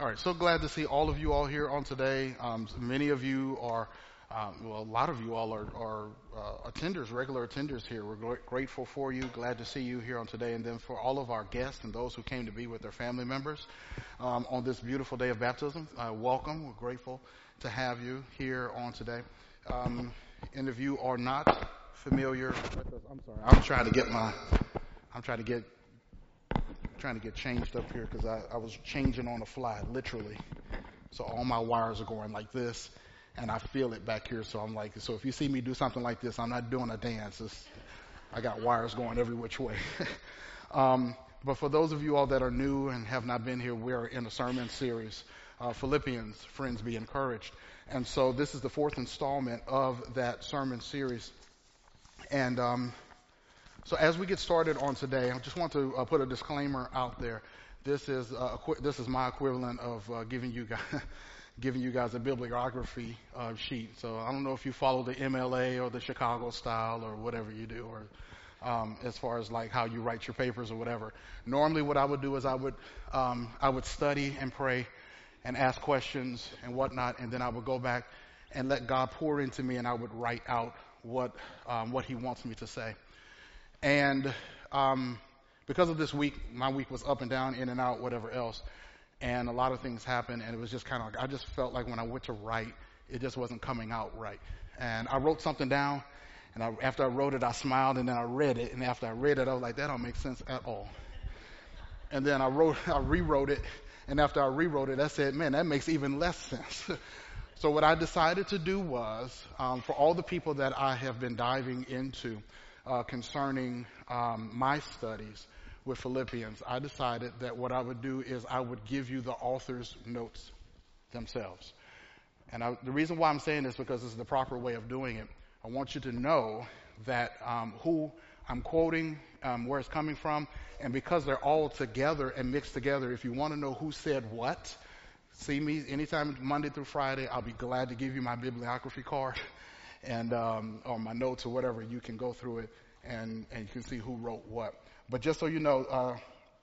All right, so glad to see all of you all here on today. Many of you are, a lot of you all are attenders, regular attenders here. We're grateful for you. Glad to see you here on today. And then for all of our guests and those who came to be with their family members on this beautiful day of baptism, welcome. We're grateful to have you here on today. And if you are not familiar with us, I'm sorry, I'm trying to get changed up here because I was changing on the fly, literally. So all my wires are going like this, and I feel it back here. So I'm like, so if you see me do something like this, I'm not doing a dance. I got wires going every which way. But for those of you all that are new and have not been here, we're in a sermon series, Philippians, Friends Be Encouraged. And so this is the fourth installment of that sermon series. And so as we get started on today, I just want to put a disclaimer out there. This is my equivalent of giving you guys a bibliography sheet. So I don't know if you follow the MLA or the Chicago style or whatever you do, or as far as like how you write your papers or whatever. Normally, what I would do is I would study and pray and ask questions and whatnot, and then I would go back and let God pour into me, and I would write out what He wants me to say. And because of this week, my week was up and down, in and out, whatever else. And a lot of things happened, and it was just kind of, I just felt like when I went to write, it just wasn't coming out right. And I wrote something down, and after I wrote it, I smiled, and then I read it. And after I read it, I was like, that don't make sense at all. And then I rewrote it, and after I rewrote it, I said, man, that makes even less sense. So what I decided to do was, for all the people that I have been diving into, concerning my studies with Philippians, I decided that what I would do is I would give you the author's notes themselves. And the reason why I'm saying this is because this is the proper way of doing it. I want you to know that who I'm quoting, where it's coming from, and because they're all together and mixed together, if you want to know who said what, see me anytime Monday through Friday. I'll be glad to give you my bibliography card and or my notes or whatever. You can go through it and you can see who wrote what. But just so you know,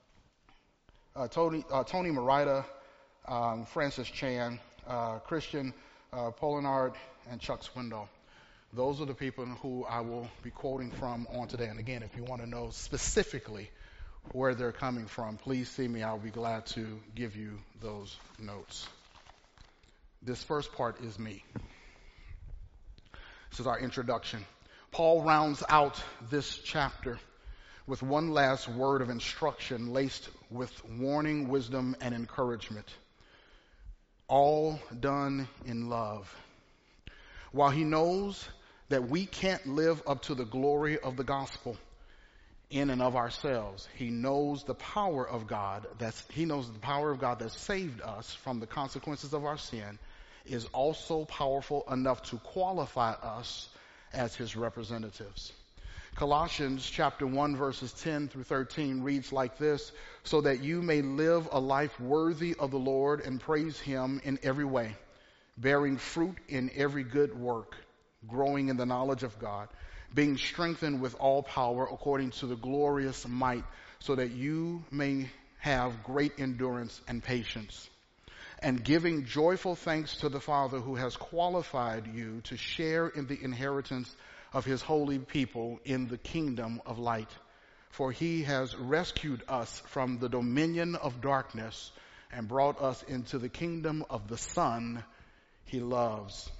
Tony Morita, Francis Chan, Christian Polinard, and Chuck Swindoll. Those are the people who I will be quoting from on today. And again, if you want to know specifically where they're coming from, please see me. I'll be glad to give you those notes. This first part is me. This is our introduction. Paul rounds out this chapter with one last word of instruction laced with warning, wisdom, and encouragement. All done in love. While he knows that we can't live up to the glory of the gospel in and of ourselves, he knows the power of God that saved us from the consequences of our sin is also powerful enough to qualify us as his representatives. Colossians chapter 1 verses 10 through 13 reads like this: so that you may live a life worthy of the Lord and praise him in every way, bearing fruit in every good work, growing in the knowledge of God, being strengthened with all power according to the glorious might, so that you may have great endurance and patience, and giving joyful thanks to the Father who has qualified you to share in the inheritance of his holy people in the kingdom of light. For he has rescued us from the dominion of darkness and brought us into the kingdom of the Son he loves.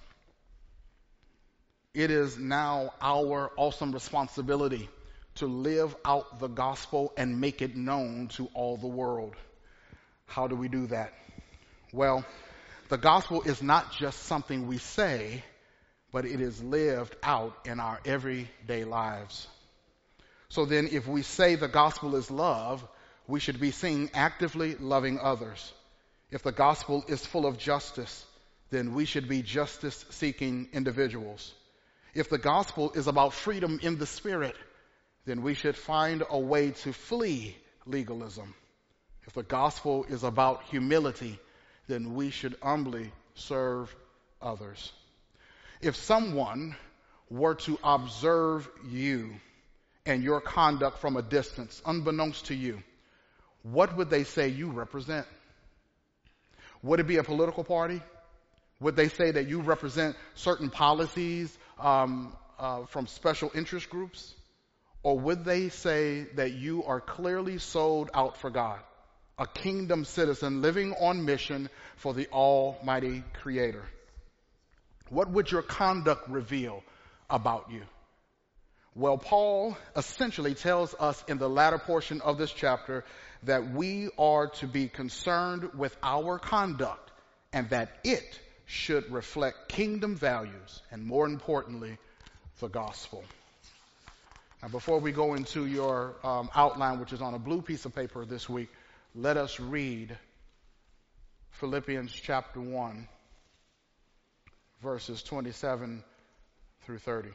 It is now our awesome responsibility to live out the gospel and make it known to all the world. How do we do that? Well, the gospel is not just something we say, but it is lived out in our everyday lives. So then if we say the gospel is love, we should be seen actively loving others. If the gospel is full of justice, then we should be justice-seeking individuals. If the gospel is about freedom in the spirit, then we should find a way to flee legalism. If the gospel is about humility, then we should humbly serve others. If someone were to observe you and your conduct from a distance, unbeknownst to you, what would they say you represent? Would it be a political party? Would they say that you represent certain policies from special interest groups? Or would they say that you are clearly sold out for God, a kingdom citizen living on mission for the Almighty Creator? What would your conduct reveal about you? Well, Paul essentially tells us in the latter portion of this chapter that we are to be concerned with our conduct and that it should reflect kingdom values and, more importantly, the gospel. Now, before we go into your outline, which is on a blue piece of paper this week, let us read Philippians chapter 1, verses 27 through 30.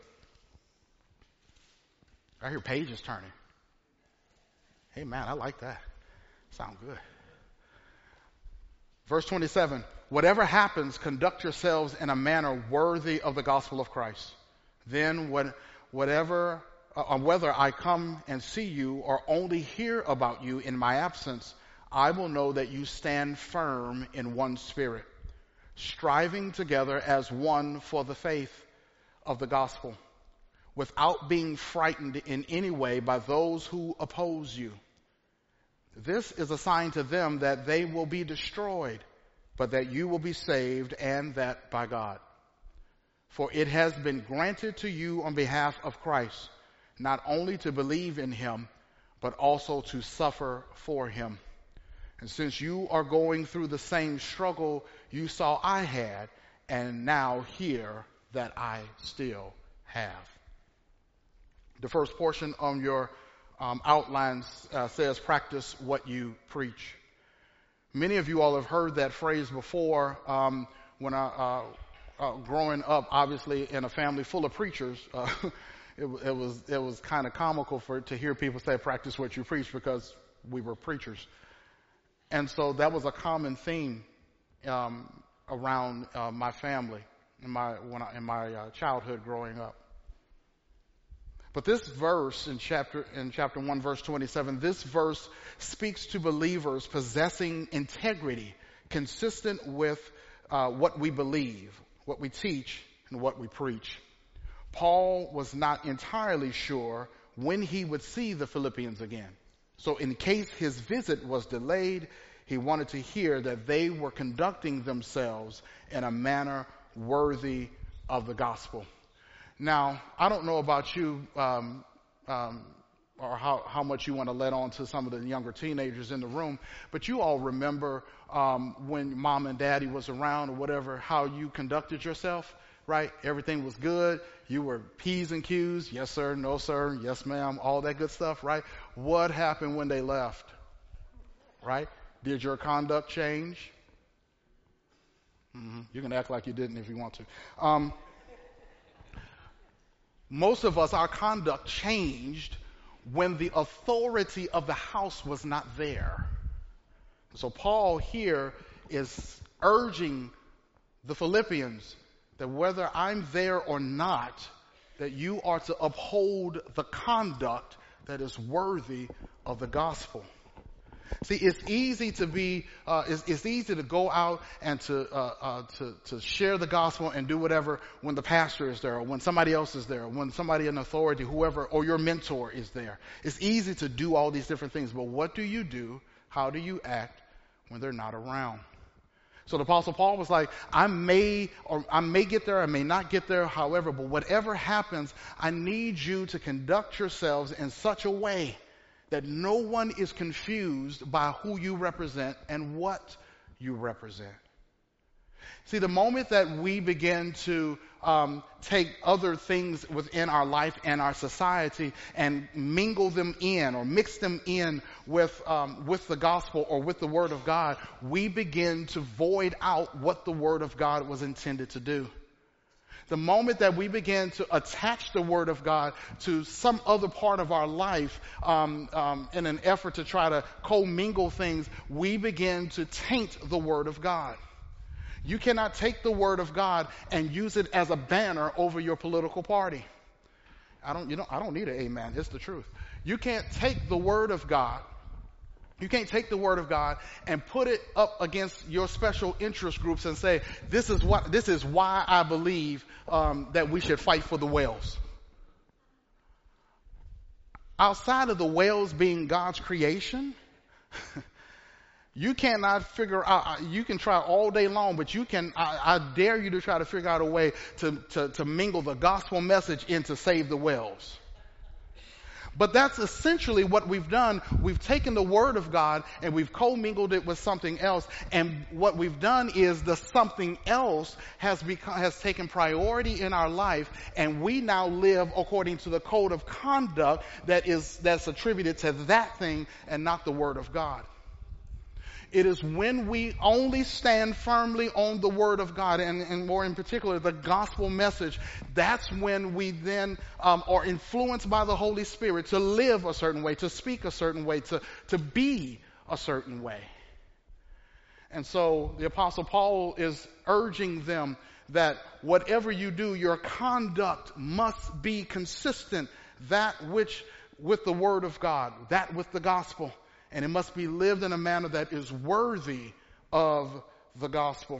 I hear pages turning. Hey, man, I like that. Sound good. Verse 27, whatever happens, conduct yourselves in a manner worthy of the gospel of Christ. Then whether I come and see you or only hear about you in my absence, I will know that you stand firm in one spirit, striving together as one for the faith of the gospel, without being frightened in any way by those who oppose you. This is a sign to them that they will be destroyed, but that you will be saved, and that by God. For it has been granted to you on behalf of Christ, not only to believe in him, but also to suffer for him. And since you are going through the same struggle you saw I had, and now hear that I still have. The first portion on your outlines says, practice what you preach. Many of you all have heard that phrase before. When I growing up, obviously in a family full of preachers, it was kind of comical to hear people say, practice what you preach, because we were preachers. And so that was a common theme around my family in my childhood growing up. But this verse in chapter 1, verse 27, this verse speaks to believers possessing integrity consistent with what we believe, what we teach, and what we preach. Paul was not entirely sure when he would see the Philippians again. So in case his visit was delayed, he wanted to hear that they were conducting themselves in a manner worthy of the gospel. Now, I don't know about you or how much you want to let on to some of the younger teenagers in the room, but you all remember when mom and daddy was around or whatever, how you conducted yourself, right? Everything was good. You were P's and Q's, yes sir, no sir, yes ma'am, all that good stuff, right? What happened when they left, right? Did your conduct change? You can act like you didn't if you want to. Most of us, our conduct changed when the authority of the house was not there. So Paul here is urging the Philippians that whether I'm there or not, that you are to uphold the conduct that is worthy of the gospel. See, it's easy to be, it's easy to go out and to share the gospel and do whatever when the pastor is there, or when somebody else is there, or when somebody in authority, whoever, or your mentor is there. It's easy to do all these different things, but what do you do? How do you act when they're not around? So the Apostle Paul was like, I may get there, I may not get there, however, but whatever happens, I need you to conduct yourselves in such a way that no one is confused by who you represent and what you represent. See, the moment that we begin to take other things within our life and our society and mingle them in or mix them in with the gospel or with the Word of God, we begin to void out what the Word of God was intended to do. The moment that we begin to attach the Word of God to some other part of our life in an effort to try to commingle things, we begin to taint the Word of God. You cannot take the Word of God and use it as a banner over your political party. I don't need an amen. It's the truth. You can't take the Word of God You can't take the word of God and put it up against your special interest groups and say, this is why I believe that we should fight for the whales. Outside of the whales being God's creation, you cannot figure out, you can try all day long, but I dare you to try to figure out a way to mingle the gospel message in to save the whales. But that's essentially what we've done. We've taken the word of God and we've commingled it with something else. And what we've done is the something else has taken priority in our life, and we now live according to the code of conduct that's attributed to that thing and not the word of God. It is when we only stand firmly on the word of God, and more in particular, the gospel message, that's when we then are influenced by the Holy Spirit to live a certain way, to speak a certain way, to be a certain way. And so the Apostle Paul is urging them that whatever you do, your conduct must be consistent, that which with the word of God, that with the gospel. And it must be lived in a manner that is worthy of the gospel.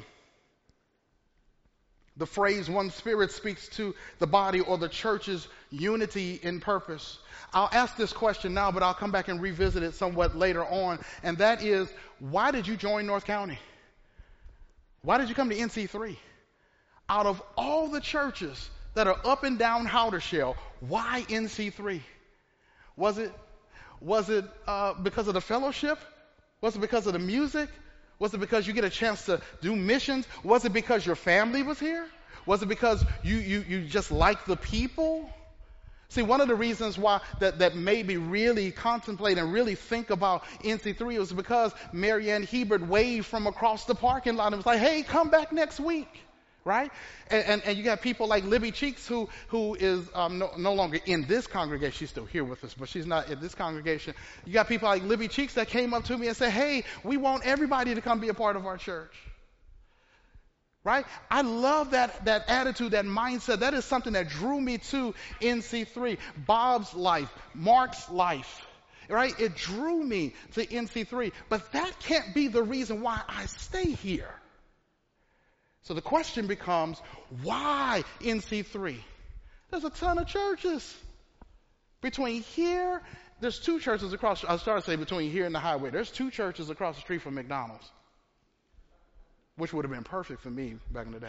The phrase one spirit speaks to the body or the church's unity in purpose. I'll ask this question now, but I'll come back and revisit it somewhat later on. And that is, why did you join North County? Why did you come to NC3? Out of all the churches that are up and down Howdershell, why NC3? Was it because of the fellowship? Was it because of the music? Was it because you get a chance to do missions? Was it because your family was here? Was it because you just like the people? See, one of the reasons why that made me really contemplate and really think about NC3 was because Marianne Hebert waved from across the parking lot and was like, hey, come back next week. Right? And you got people like Libby Cheeks who is no longer in this congregation. She's still here with us, but she's not in this congregation. You got people like Libby Cheeks that came up to me and said, hey, we want everybody to come be a part of our church. Right? I love that attitude, that mindset. That is something that drew me to NC3. Bob's life, Mark's life. Right? It drew me to NC3. But that can't be the reason why I stay here. So the question becomes, why NC3? There's a ton of churches. Between here, there's two churches across, I started to say between here and the highway, there's two churches across the street from McDonald's, which would have been perfect for me back in the day.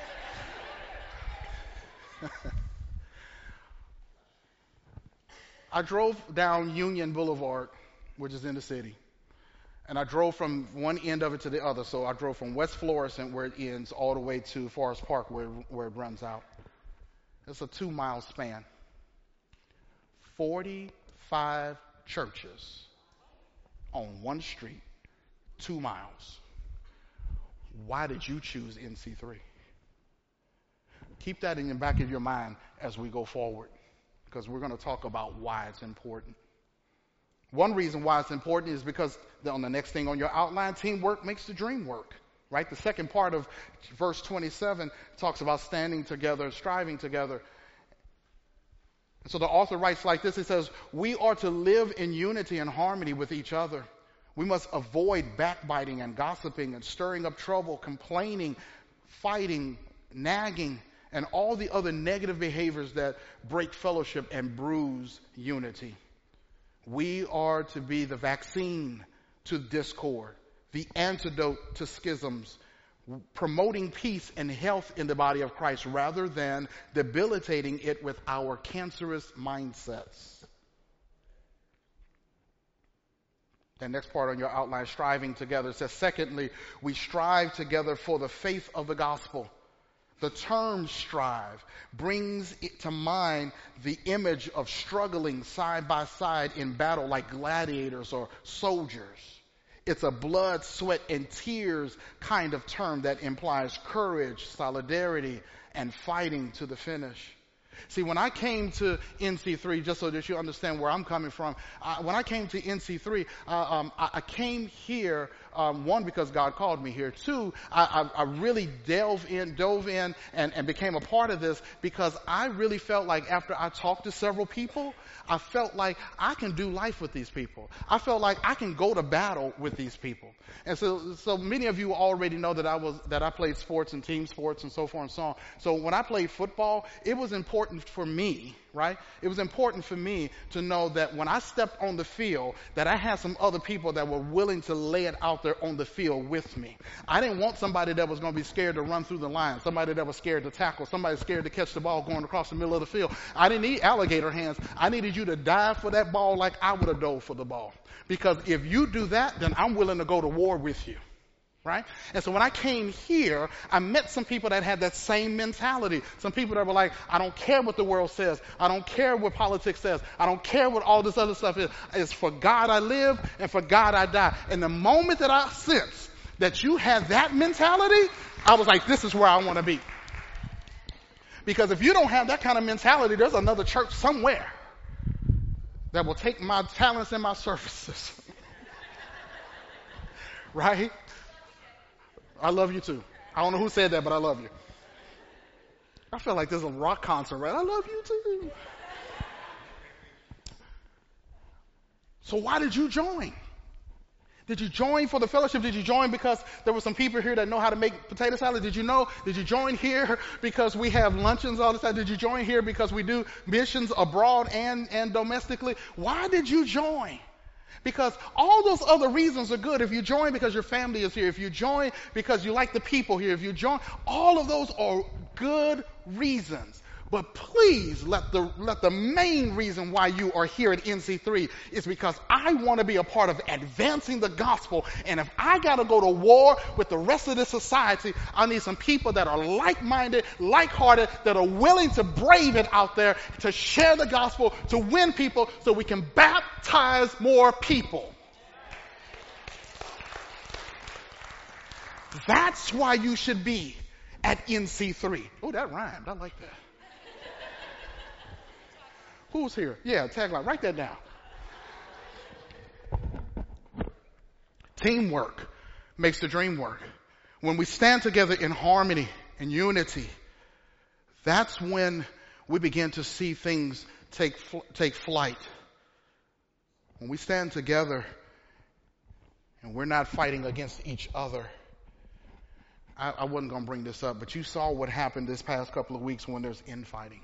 I drove down Union Boulevard, which is in the city. And I drove from one end of it to the other. So I drove from West Florissant, where it ends, all the way to Forest Park, where it runs out. It's a 2-mile span. 45 churches on one street, 2 miles. Why did you choose NC3? Keep that in the back of your mind as we go forward, because we're going to talk about why it's important. One reason why it's important is because on the next thing on your outline, teamwork makes the dream work, right? The second part of verse 27 talks about standing together, striving together. So the author writes like this. He says, we are to live in unity and harmony with each other. We must avoid backbiting and gossiping and stirring up trouble, complaining, fighting, nagging, and all the other negative behaviors that break fellowship and bruise unity. We are to be the vaccine to discord, the antidote to schisms, promoting peace and health in the body of Christ rather than debilitating it with our cancerous mindsets. The next part on your outline, striving together, says, secondly, we strive together for the faith of the gospel. The term strive brings it to mind the image of struggling side by side in battle like gladiators or soldiers. It's a blood, sweat, and tears kind of term that implies courage, solidarity, and fighting to the finish. See, when I came to NC3, just so that you understand where I'm coming from, when I came to NC3, I came here One, because God called me here. Two, I really dove in and became a part of this because I really felt like after I talked to several people, I felt like I can do life with these people. I felt like I can go to battle with these people. And so many of you already know that I played sports and team sports and so forth and so on. So when I played football, it was important for me, right? It was important for me to know that when I stepped on the field, that I had some other people that were willing to lay it out there on the field with me. I didn't want somebody that was going to be scared to run through the line, somebody that was scared to tackle, somebody scared to catch the ball going across the middle of the field. I didn't need alligator hands. I needed you to dive for that ball like I would have dove for the ball. Because if you do that, then I'm willing to go to war with you. Right? And so when I came here, I met some people that had that same mentality. Some people that were like, I don't care what the world says. I don't care what politics says. I don't care what all this other stuff is. It's for God I live and for God I die. And the moment that I sensed that you had that mentality, I was like, this is where I want to be. Because if you don't have that kind of mentality, there's another church somewhere that will take my talents and my services. Right? I love you too. I don't know who said that, but I love you. I feel like there's a rock concert, right? I love you too. So why did you join? Did you join for the fellowship? Did you join because there were some people here that know how to make potato salad? Did you join here because we have luncheons all the time? Did you join here because we do missions abroad and domestically? Why did you join? Because all those other reasons are good. If you join because your family is here, if you join because you like the people here, if you join, all of those are good reasons. But please let the main reason why you are here at NC3 is because I want to be a part of advancing the gospel. And if I got to go to war with the rest of the society, I need some people that are like-minded, like-hearted, that are willing to brave it out there, to share the gospel, to win people so we can baptize more people. That's why you should be at NC3. Oh, that rhymed. I like that. Who's here? Yeah, tagline. Write that down. Teamwork makes the dream work. When we stand together in harmony and unity, that's when we begin to see things take flight. When we stand together and we're not fighting against each other. I wasn't going to bring this up, but you saw what happened this past couple of weeks when there's infighting.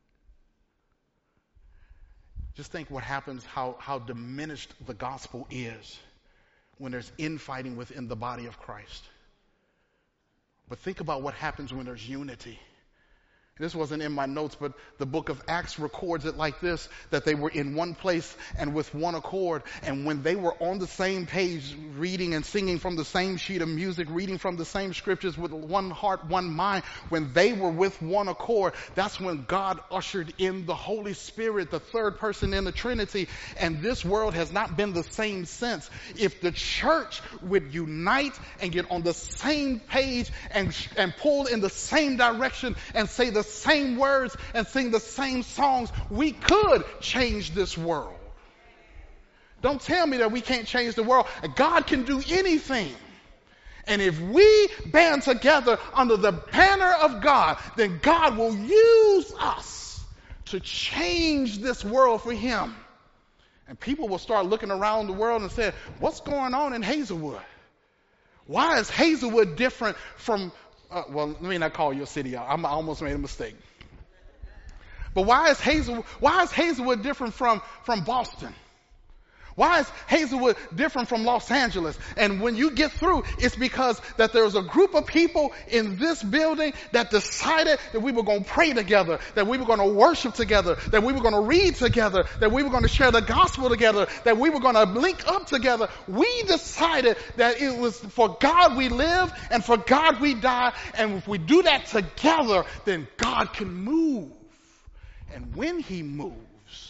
Just think what happens, how diminished the gospel is when there's infighting within the body of Christ. But think about what happens when there's unity. This wasn't in my notes, but the book of Acts records it like this, that they were in one place and with one accord. And when they were on the same page, reading and singing from the same sheet of music, reading from the same scriptures with one heart, one mind, when they were with one accord, that's when God ushered in the Holy Spirit, the third person in the Trinity. And this world has not been the same since. If the church would unite and get on the same page and pull in the same direction and say the same words and sing the same songs, we could change this world. Don't tell me that we can't change the world. God can do anything. And if we band together under the banner of God, then God will use us to change this world for Him. And people will start looking around the world and say, what's going on in Hazelwood? Why is Hazelwood different from well, let me not call your city out. I almost made a mistake. But why is Hazelwood different from Boston? Why is Hazelwood different from Los Angeles? And when you get through, it's because that there's a group of people in this building that decided that we were going to pray together, that we were going to worship together, that we were going to read together, that we were going to share the gospel together, that we were going to link up together. We decided that it was for God we live and for God we die. And if we do that together, then God can move. And when He moves,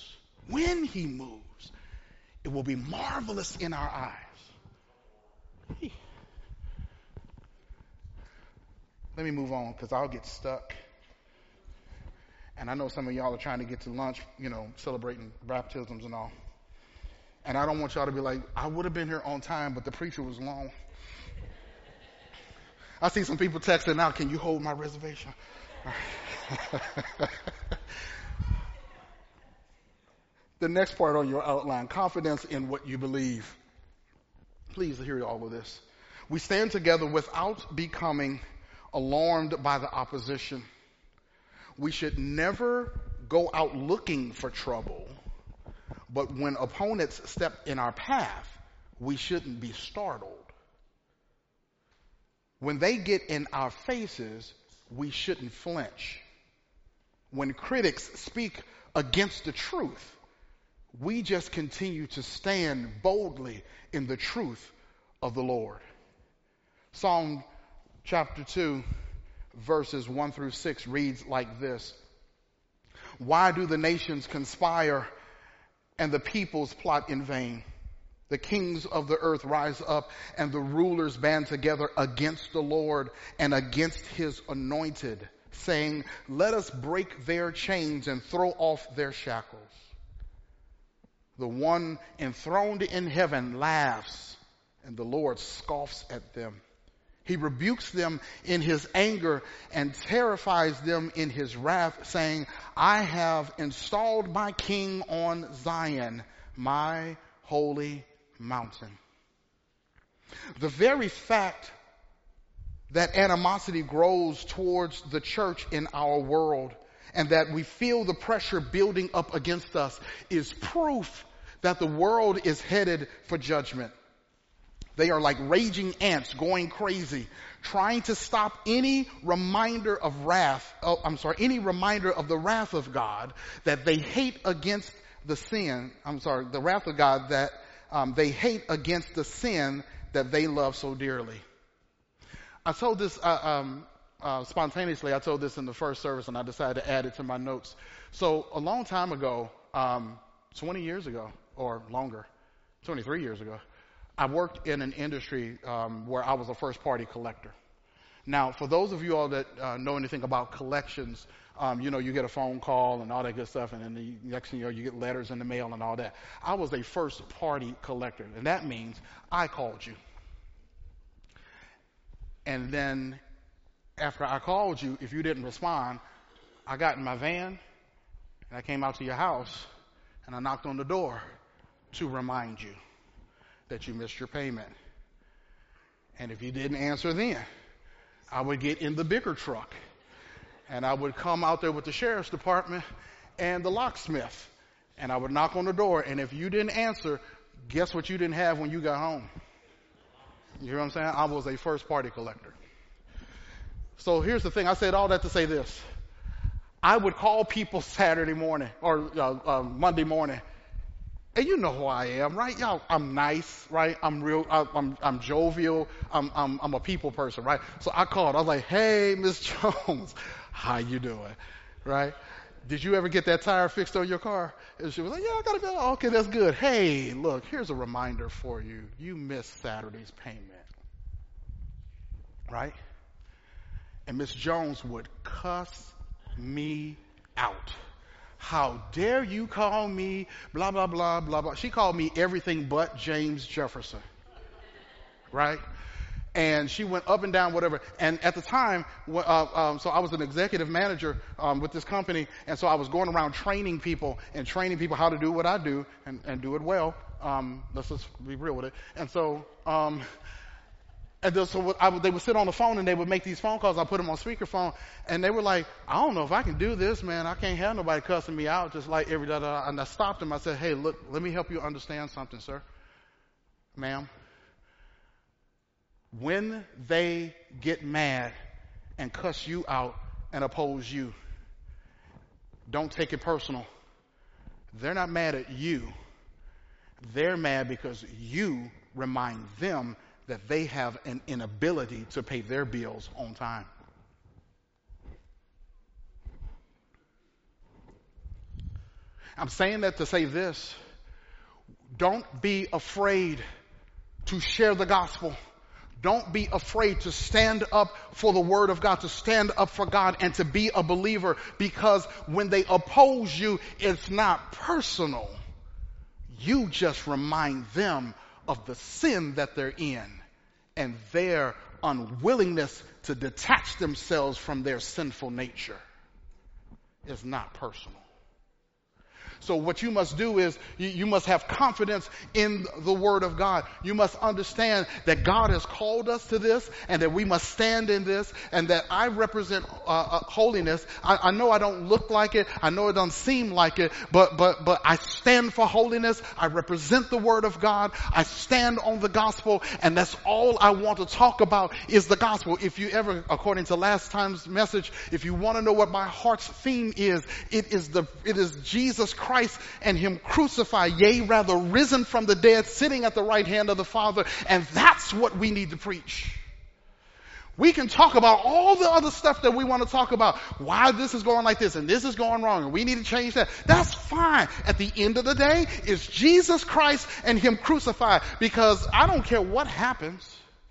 it will be marvelous in our eyes. Let me move on because I'll get stuck. And I know some of y'all are trying to get to lunch, celebrating baptisms and all. And I don't want y'all to be like, I would have been here on time, but the preacher was long. I see some people texting now, can you hold my reservation? The next part on your outline, confidence in what you believe. Please hear all of this. We stand together without becoming alarmed by the opposition. We should never go out looking for trouble, but when opponents step in our path, we shouldn't be startled. When they get in our faces, we shouldn't flinch. When critics speak against the truth, we just continue to stand boldly in the truth of the Lord. Psalm chapter 2, verses 1 through 6 reads like this. Why do the nations conspire and the peoples plot in vain? The kings of the earth rise up and the rulers band together against the Lord and against his anointed, saying, let us break their chains and throw off their shackles. The one enthroned in heaven laughs, and the Lord scoffs at them. He rebukes them in his anger and terrifies them in his wrath, saying, I have installed my king on Zion, my holy mountain. The very fact that animosity grows towards the church in our world and that we feel the pressure building up against us is proof that the world is headed for judgment. They are like raging ants going crazy, trying to stop any reminder of any reminder of the wrath of God that they hate against the wrath of God that they hate against the sin that they love so dearly. I told this spontaneously. I told this in the first service, and I decided to add it to my notes. So a long time ago, 20 years ago or longer, 23 years ago, I worked in an industry where I was a first-party collector. Now, for those of you all that know anything about collections, you get a phone call and all that good stuff, and then the next thing you know, you get letters in the mail and all that. I was a first-party collector, and that means I called you. And then after I called you, if you didn't respond, I got in my van, and I came out to your house, and I knocked on the door to remind you that you missed your payment. And if you didn't answer then, I would get in the bigger truck and I would come out there with the sheriff's department and the locksmith, and I would knock on the door, and if you didn't answer, guess what you didn't have when you got home? You hear what I'm saying? I was a first party collector. So here's the thing. I said all that to say this. I would call people Saturday morning or Monday morning. And you know who I am, right? Y'all, I'm nice, right? I'm real, I'm jovial. I'm a people person, right? So I called. I was like, hey, Miss Jones, how you doing? Right? Did you ever get that tire fixed on your car? And she was like, yeah, I got it. Okay, that's good. Hey, look, here's a reminder for you. You missed Saturday's payment. Right? And Miss Jones would cuss me out. How dare you call me blah, blah, blah, blah, blah. She called me everything but James Jefferson. Right? And she went up and down, whatever. And at the time, so I was an executive manager with this company. And so I was going around training people how to do what I do and do it well. Let's just be real with it. And so, they would sit on the phone and they would make these phone calls. I put them on speakerphone, and they were like, I don't know if I can do this, man. I can't have nobody cussing me out just like every day. And I stopped them. I said, hey, look, let me help you understand something, sir. Ma'am. When they get mad and cuss you out and oppose you, don't take it personal. They're not mad at you. They're mad because you remind them that they have an inability to pay their bills on time. I'm saying that to say this. Don't be afraid to share the gospel. Don't be afraid to stand up for the word of God, to stand up for God and to be a believer, because when they oppose you, it's not personal. You just remind them of the sin that they're in and their unwillingness to detach themselves from their sinful nature. Is not personal. So what you must do is you must have confidence in the Word of God. You must understand that God has called us to this and that we must stand in this and that I represent holiness. I know I don't look like it. I know it doesn't seem like it, but I stand for holiness. I represent the Word of God. I stand on the gospel, and that's all I want to talk about is the gospel. If you ever, according to last time's message, if you want to know what my heart's theme is, it is Jesus Christ and Him crucified, yea, rather risen from the dead, sitting at the right hand of the Father. And that's what we need to preach. We can talk about all the other stuff that we want to talk about. Why this is going like this and this is going wrong and we need to change that. That's fine. At the end of the day, it's Jesus Christ and Him crucified, because I don't care what happens.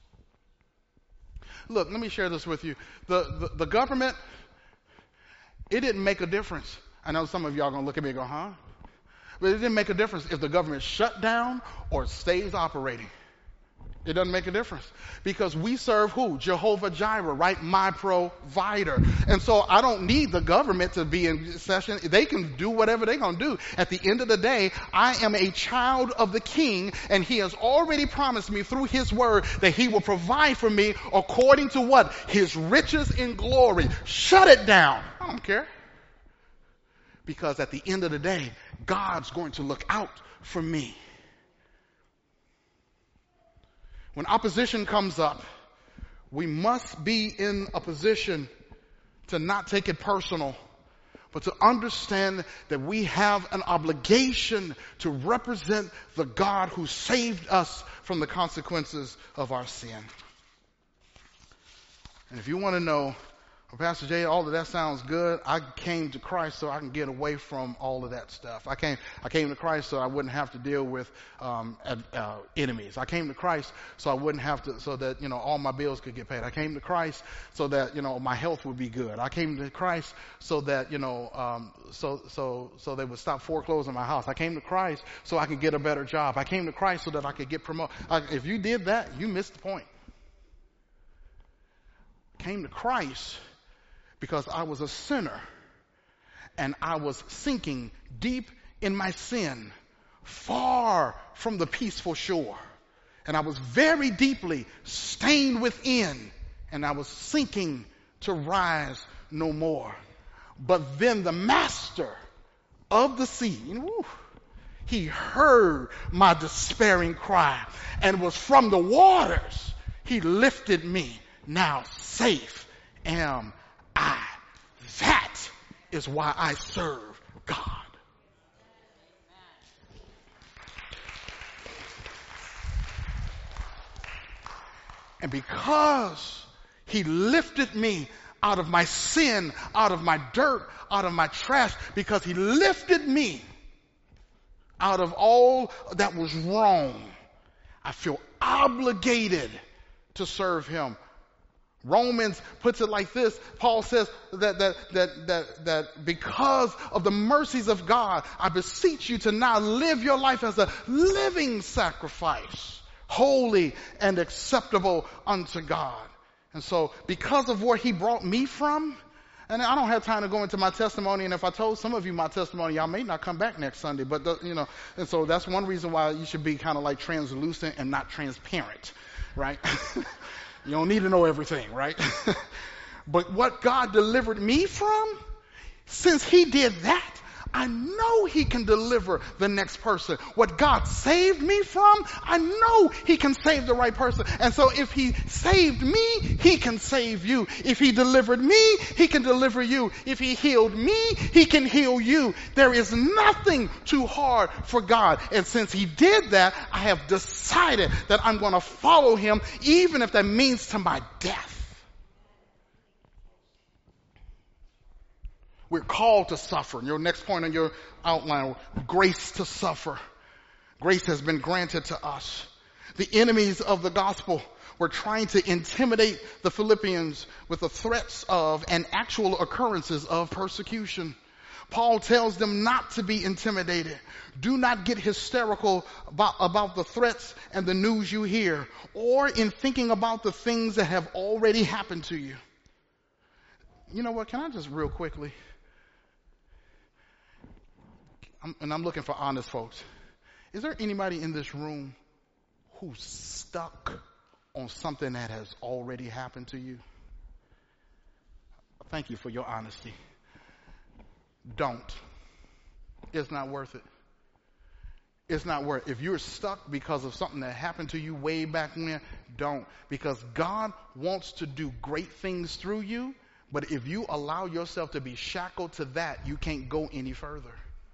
Look, let me share this with you. The government, it didn't make a difference. I know some of y'all going to look at me and go, huh? But it didn't make a difference if the government shut down or stays operating. It doesn't make a difference. Because we serve who? Jehovah Jireh, right? My provider. And so I don't need the government to be in session. They can do whatever they're going to do. At the end of the day, I am a child of the King, and He has already promised me through His word that He will provide for me according to what? His riches in glory. Shut it down. I don't care. Because at the end of the day, God's going to look out for me. When opposition comes up, we must be in a position to not take it personal, but to understand that we have an obligation to represent the God who saved us from the consequences of our sin. And if you want to know, well, Pastor Jay, all of that sounds good. I came to Christ so I can get away from all of that stuff. I came to Christ so I wouldn't have to deal with enemies. I came to Christ so I wouldn't have to, so that, all my bills could get paid. I came to Christ so that, my health would be good. I came to Christ so that, so they would stop foreclosing my house. I came to Christ so I could get a better job. I came to Christ so that I could get promoted. If you did that, you missed the point. I came to Christ because I was a sinner and I was sinking deep in my sin, far from the peaceful shore. And I was very deeply stained within, and I was sinking to rise no more. But then the master of the sea, He heard my despairing cry, and was from the waters He lifted me. Now safe am I. That is why I serve God. And because He lifted me out of my sin, out of my dirt, out of my trash, because He lifted me out of all that was wrong, I feel obligated to serve Him. Romans puts it like this. Paul says that because of the mercies of God, I beseech you to now live your life as a living sacrifice, holy and acceptable unto God. And so because of where He brought me from, and I don't have time to go into my testimony, and if I told some of you my testimony, y'all may not come back next Sunday, but and so that's one reason why you should be kind of like translucent and not transparent, right? You don't need to know everything, right? But what God delivered me from, since He did that, I know He can deliver the next person. What God saved me from, I know He can save the right person. And so if He saved me, He can save you. If He delivered me, He can deliver you. If He healed me, He can heal you. There is nothing too hard for God. And since He did that, I have decided that I'm going to follow Him, even if that means to my death. We're called to suffer. Your next point on your outline, grace to suffer. Grace has been granted to us. The enemies of the gospel were trying to intimidate the Philippians with the threats of and actual occurrences of persecution. Paul tells them not to be intimidated. Do not get hysterical about the threats and the news you hear, or in thinking about the things that have already happened to you. You know what? Can I just real quickly? I'm looking for honest folks. Is there anybody in this room who's stuck on something that has already happened to you? Thank you for your honesty. Don't. It's not worth it. It's not worth it. If you're stuck because of something that happened to you way back when, don't. Because God wants to do great things through you, but if you allow yourself to be shackled to that, you can't go any further.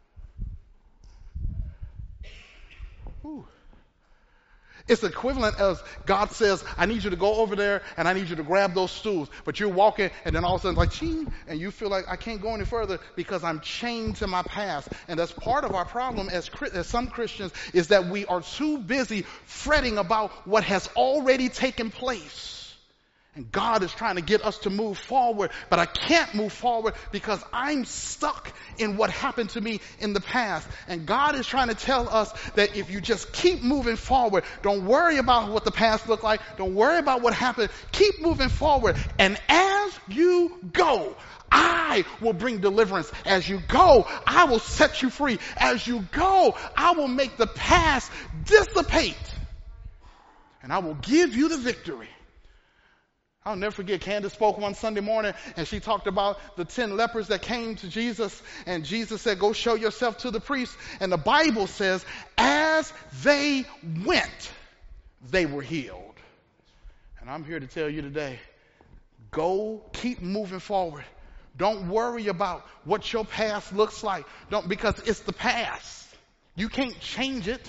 Whew. It's equivalent as God says, I need you to go over there and I need you to grab those stools. But you're walking and then all of a sudden it's like, ching, and you feel like I can't go any further because I'm chained to my past. And that's part of our problem as some Christians, is that we are too busy fretting about what has already taken place. And God is trying to get us to move forward, but I can't move forward because I'm stuck in what happened to me in the past. And God is trying to tell us that if you just keep moving forward, don't worry about what the past looked like, don't worry about what happened, keep moving forward. And as you go, I will bring deliverance. As you go, I will set you free. As you go, I will make the past dissipate. And I will give you the victory. I'll never forget, Candace spoke one Sunday morning and she talked about the 10 lepers that came to Jesus, and Jesus said, go show yourself to the priest. And the Bible says, as they went, they were healed. And I'm here to tell you today, go, keep moving forward. Don't worry about what your past looks like. Because it's the past. You can't change it.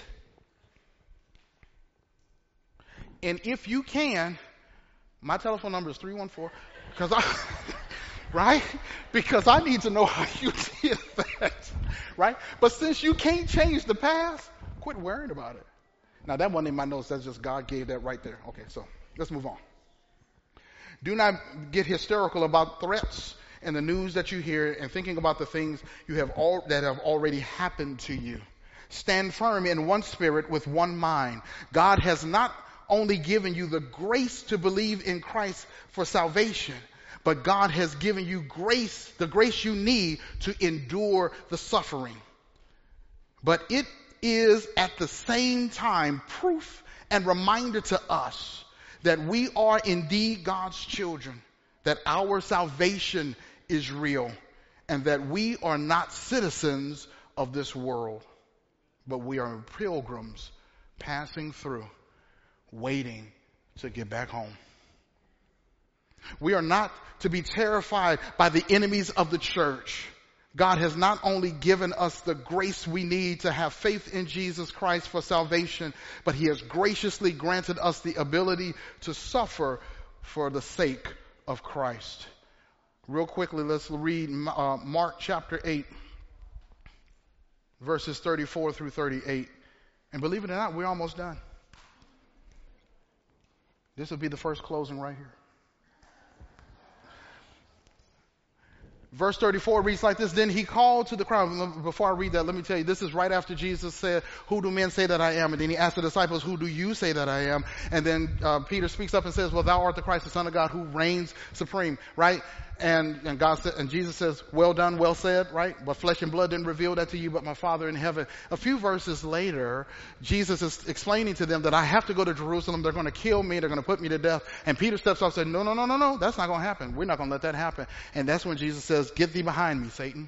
And if you can, my telephone number is 314, right? Because I need to know how you did that, right? But since you can't change the past, quit worrying about it. Now that wasn't in my notes, that's just God gave that right there. Okay, so let's move on. Do not get hysterical about threats and the news that you hear and thinking about the things that have already happened to you. Stand firm in one spirit with one mind. God has not only given you the grace to believe in Christ for salvation, but God has given you grace, the grace you need to endure the suffering. But it is at the same time proof and reminder to us that we are indeed God's children, that our salvation is real, and that we are not citizens of this world, but we are pilgrims passing through, waiting to get back home. We are not to be terrified by the enemies of the church. God has not only given us the grace we need to have faith in Jesus Christ for salvation, but He has graciously granted us the ability to suffer for the sake of Christ. Real quickly, let's read Mark chapter 8, verses 34 through 38. And believe it or not, we're almost done. This will be the first closing right here. Verse 34 reads like this. Then he called to the crowd. Before I read that, let me tell you, this is right after Jesus said, who do men say that I am? And then he asked the disciples, who do you say that I am? And then Peter speaks up and says, well, thou art the Christ, the Son of God, who reigns supreme, right? And God said, and Jesus says, well done, well said, right? But flesh and blood didn't reveal that to you, but my Father in heaven. A few verses later, Jesus is explaining to them that I have to go to Jerusalem. They're going to kill me. They're going to put me to death. And Peter steps up and says, no, that's not going to happen. We're not going to let that happen. And that's when Jesus says, get thee behind me, Satan.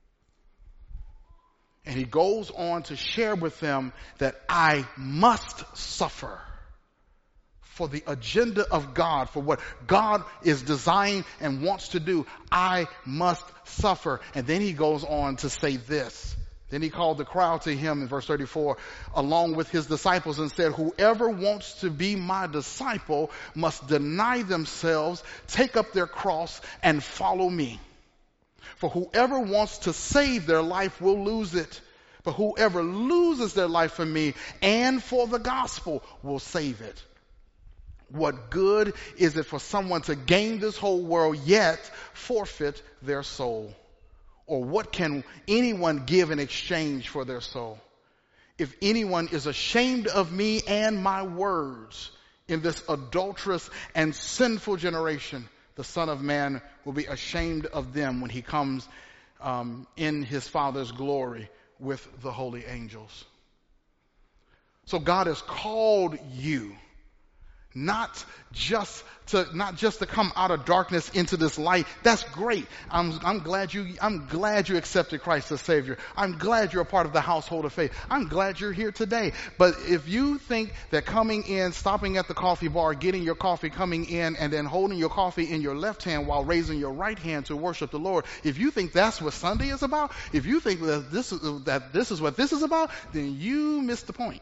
And he goes on to share with them that I must suffer for the agenda of God, for what God is designed and wants to do. I must suffer. And then he goes on to say this. Then he called the crowd to him in verse 34, along with his disciples, and said, whoever wants to be my disciple must deny themselves, take up their cross, and follow me. For whoever wants to save their life will lose it. But whoever loses their life for me and for the gospel will save it. What good is it for someone to gain this whole world yet forfeit their soul? Or what can anyone give in exchange for their soul? If anyone is ashamed of me and my words in this adulterous and sinful generation, the Son of Man will be ashamed of them when he comes in his Father's glory with the holy angels. So God has called you not just to come out of darkness into this light. That's great. I'm glad you accepted Christ as Savior. I'm glad you're a part of the household of faith. I'm glad you're here today. But if you think that coming in, stopping at the coffee bar, getting your coffee, coming in, and then holding your coffee in your left hand while raising your right hand to worship the Lord, if you think that's what Sunday is about, if you think that this is what this is about, then you missed the point.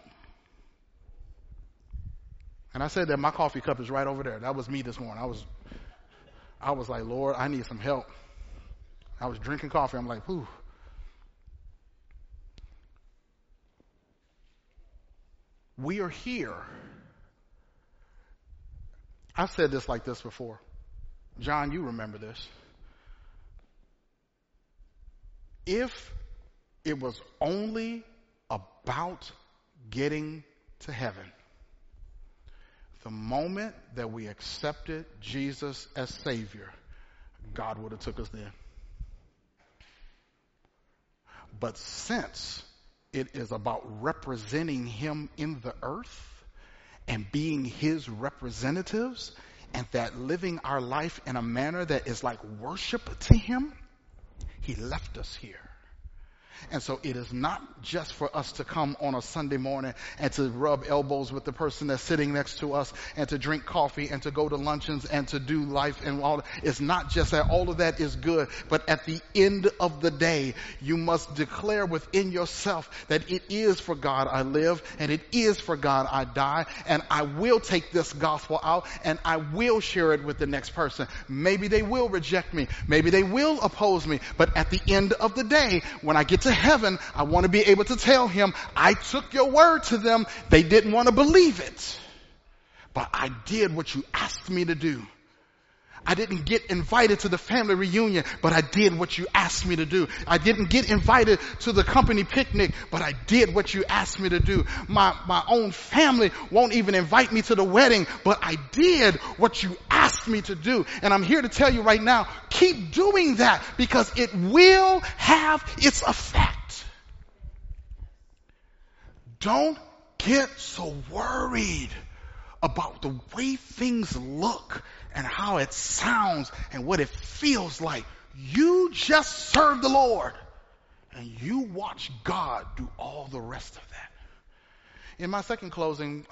And I said that my coffee cup is right over there. That was me this morning. I was like, Lord, I need some help. I was drinking coffee. I'm like, whew. We are here. I've said this like this before. John, you remember this. If it was only about getting to heaven, the moment that we accepted Jesus as Savior, God would have took us then. But since it is about representing him in the earth and being his representatives, and that living our life in a manner that is like worship to him, he left us here. And so it is not just for us to come on a Sunday morning and to rub elbows with the person that's sitting next to us and to drink coffee and to go to luncheons and to do life and all. It's not just that. All of that is good. But at the end of the day, you must declare within yourself that it is for God I live and it is for God I die, and I will take this gospel out and I will share it with the next person. Maybe they will reject me. Maybe they will oppose me. But at the end of the day, when I get to heaven, I want to be able to tell him, I took your word to them. They didn't want to believe it, but I did what you asked me to do. I didn't get invited to the family reunion, but I did what you asked me to do. I didn't get invited to the company picnic, but I did what you asked me to do. My own family won't even invite me to the wedding, but I did what you asked me to do. And I'm here to tell you right now, keep doing that, because it will have its effect. Don't get so worried about the way things look and how it sounds and what it feels like. You just serve the Lord and you watch God do all the rest of that. In my second closing,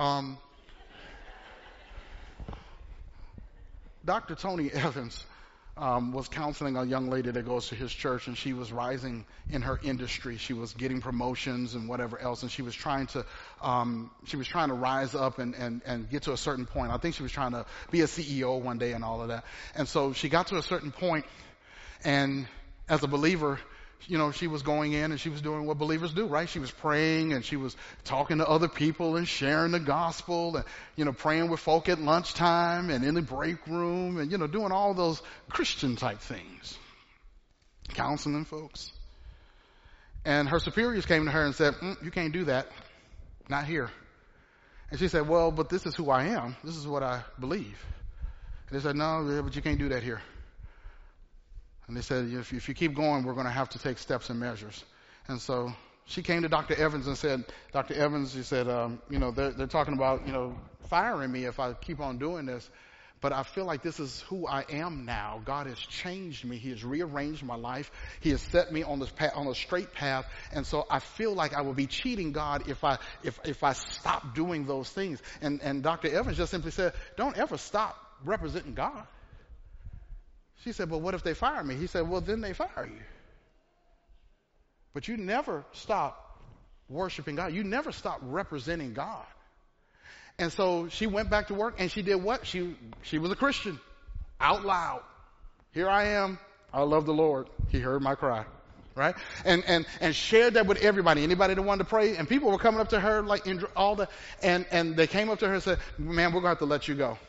Dr. Tony Evans was counseling a young lady that goes to his church, and she was rising in her industry. She was getting promotions and whatever else, and she was trying to rise up and get to a certain point. I think she was trying to be a CEO one day and all of that. And so she got to a certain point, and as a believer, you know, she was going in and she was doing what believers do, right? She was praying and she was talking to other people and sharing the gospel and, you know, praying with folk at lunchtime and in the break room and, you know, doing all those Christian type things, counseling folks. And her superiors came to her and said, you can't do that. Not here. And she said, well, but this is who I am. This is what I believe. And they said, no, but you can't do that here. And they said, if you keep going, we're going to have to take steps and measures. And so she came to Dr. Evans and said, Dr. Evans, she said, you know, they're talking about, you know, firing me if I keep on doing this. But I feel like this is who I am now. God has changed me. He has rearranged my life. He has set me on this path, on a straight path. And so I feel like I will be cheating God if I stop doing those things. And Dr. Evans just simply said, don't ever stop representing God. She said, but what if they fire me? He said, well, then they fire you. But you never stop worshiping God. You never stop representing God. And so she went back to work and she did what? She was a Christian out loud. Here I am. I love the Lord. He heard my cry. Right? And shared that with everybody. Anybody that wanted to pray. And people were coming up to her like in all the, and they came up to her and said, man, we're going to have to let you go.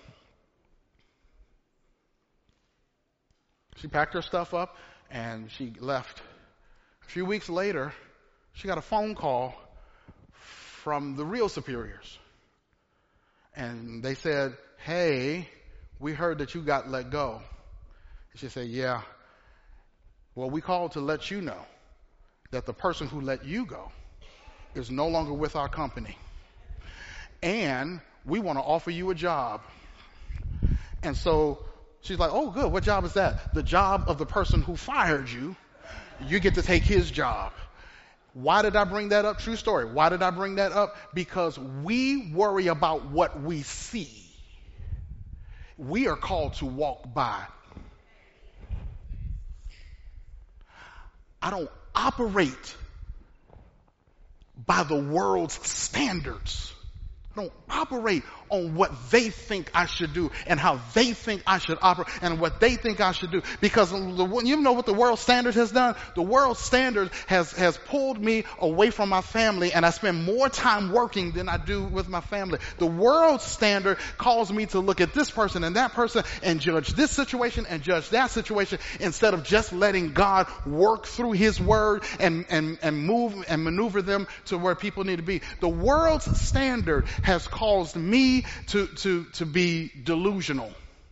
She packed her stuff up and she left. A few weeks later, she got a phone call from the real superiors. And they said, hey, we heard that you got let go. And she said, yeah. Well, we called to let you know that the person who let you go is no longer with our company. And we want to offer you a job. And so she's like, oh, good. What job is that? The job of the person who fired you. You get to take his job. Why did I bring that up? True story. Why did I bring that up? Because we worry about what we see. We are called to walk by. I don't operate by the world's standards. I don't operate on what they think I should do and how they think I should operate and what they think I should do. Because you know what the world standard has done? The world standard has pulled me away from my family, and I spend more time working than I do with my family. The world standard calls me to look at this person and that person and judge this situation and judge that situation instead of just letting God work through his word and move and maneuver them to where people need to be. The world's standard has caused me to be delusional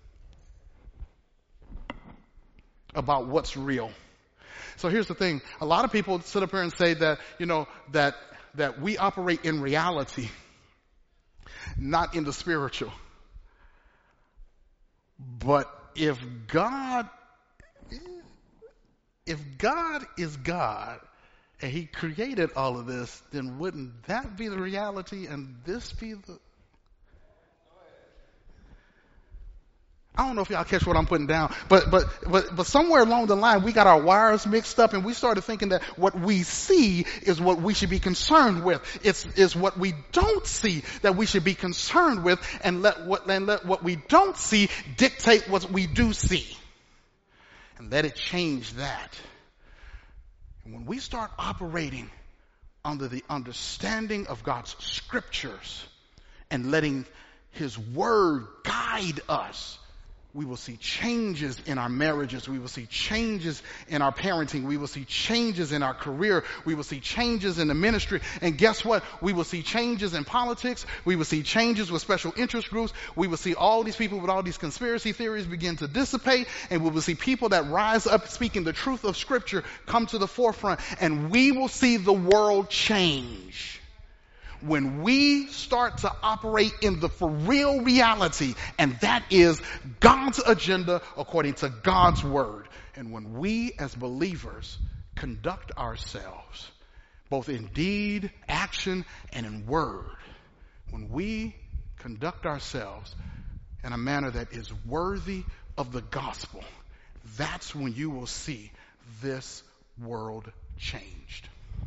about what's real. So here's the thing. A lot of people sit up here and say that, that we operate in reality, not in the spiritual. But if God is God and he created all of this, then wouldn't that be the reality and this be the... I don't know if y'all catch what I'm putting down, but somewhere along the line we got our wires mixed up and we started thinking that what we see is what we should be concerned with. It's what we don't see that we should be concerned with, and let what we don't see dictate what we do see. And let it change that. And when we start operating under the understanding of God's scriptures and letting his word guide us, we will see changes in our marriages. We will see changes in our parenting. We will see changes in our career. We will see changes in the ministry. And guess what? We will see changes in politics. We will see changes with special interest groups. We will see all these people with all these conspiracy theories begin to dissipate. And we will see people that rise up speaking the truth of Scripture come to the forefront. And we will see the world change. When we start to operate in the for real reality, and that is God's agenda according to God's word. And when we as believers conduct ourselves, both in deed, action, and in word, when we conduct ourselves in a manner that is worthy of the gospel, that's when you will see this world changed.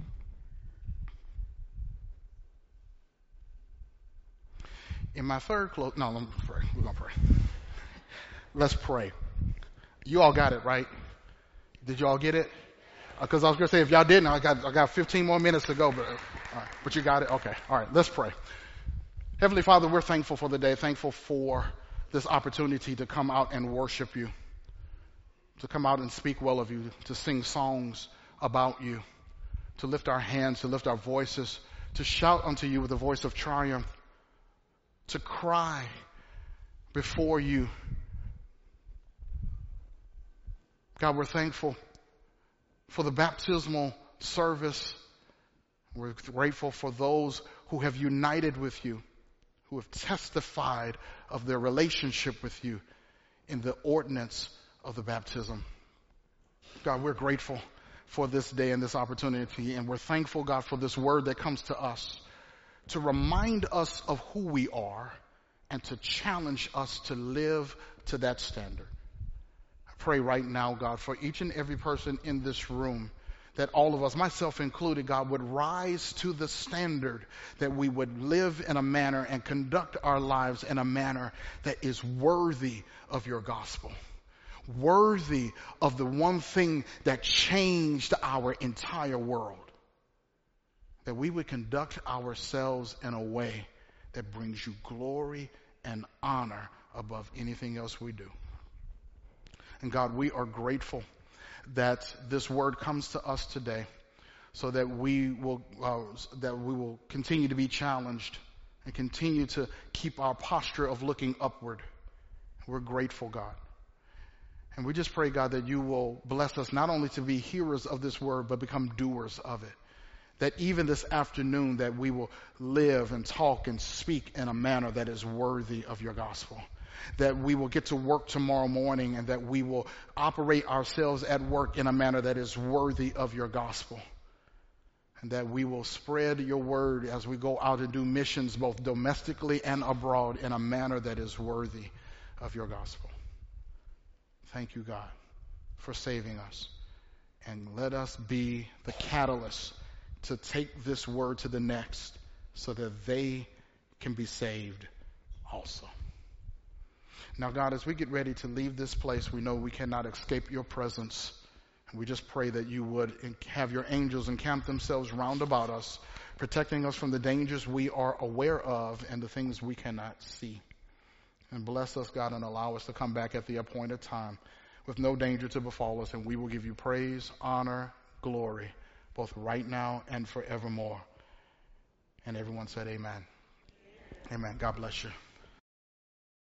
In my third close, no, let me pray. We're going to pray. Let's pray. You all got it, right? Did you all get it? Because I was going to say, if y'all didn't, I got 15 more minutes to go, but, all right, but you got it? Okay. All right. Let's pray. Heavenly Father, we're thankful for the day, thankful for this opportunity to come out and worship you, to come out and speak well of you, to sing songs about you, to lift our hands, to lift our voices, to shout unto you with a voice of triumph, to cry before you. God, we're thankful for the baptismal service. We're grateful for those who have united with you, who have testified of their relationship with you in the ordinance of the baptism. God, we're grateful for this day and this opportunity, and we're thankful, God, for this word that comes to us to remind us of who we are and to challenge us to live to that standard. I pray right now, God, for each and every person in this room, that all of us, myself included, God, would rise to the standard, that we would live in a manner and conduct our lives in a manner that is worthy of your gospel, worthy of the one thing that changed our entire world. That we would conduct ourselves in a way that brings you glory and honor above anything else we do. And God, we are grateful that this word comes to us today so that we will continue to be challenged and continue to keep our posture of looking upward. We're grateful, God. And we just pray, God, that you will bless us not only to be hearers of this word, but become doers of it. That even this afternoon that we will live and talk and speak in a manner that is worthy of your gospel. That we will get to work tomorrow morning and that we will operate ourselves at work in a manner that is worthy of your gospel. And that we will spread your word as we go out and do missions both domestically and abroad in a manner that is worthy of your gospel. Thank you, God, for saving us. And let us be the catalyst to take this word to the next so that they can be saved also. Now, God, as we get ready to leave this place, we know we cannot escape your presence. And we just pray that you would have your angels encamp themselves round about us, protecting us from the dangers we are aware of and the things we cannot see. And bless us, God, and allow us to come back at the appointed time with no danger to befall us. And we will give you praise, honor, glory, both right now and forevermore. And everyone said amen. Amen. God bless you.